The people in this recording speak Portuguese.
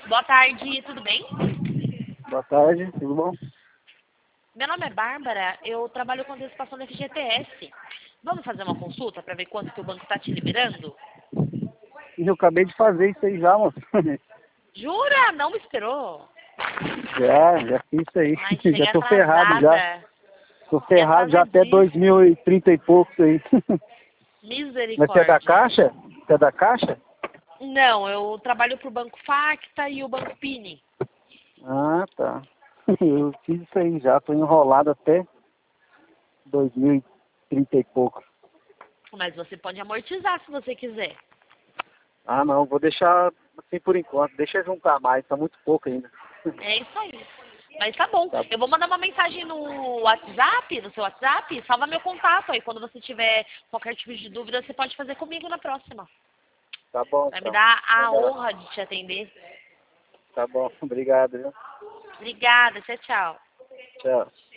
Boa tarde, tudo bem? Boa tarde, tudo bom? Meu nome é Bárbara, eu trabalho com antecipação do FGTS. Vamos fazer uma consulta para ver quanto que o banco está te liberando? E eu acabei de fazer isso aí já, moço. Jura? Não me esperou? Já fiz isso aí. Ai, Já chega tô ferrado já. atrasada. Tô Cheguei ferrado já até atrasadíssima. 2030 e poucos aí. Mas você é da Misericórdia. Caixa? Você é da Caixa? Não, eu trabalho para o Banco Facta e o Banco Pini. Ah, tá. Eu fiz isso aí já, tô enrolado até 2030 e poucos. Mas você pode amortizar se você quiser. Ah, não, vou deixar assim por enquanto. Deixa eu juntar mais, tá muito pouco ainda. É isso aí. Mas tá bom. Tá, Eu vou mandar uma mensagem no WhatsApp, no seu WhatsApp. Salva meu contato aí. Quando você tiver qualquer tipo de dúvida, você pode fazer comigo na próxima. tá bom, Vai me então. dar a Legal. honra de te atender. Tá bom, obrigado, viu? Obrigada. Tchau, tchau. Tchau.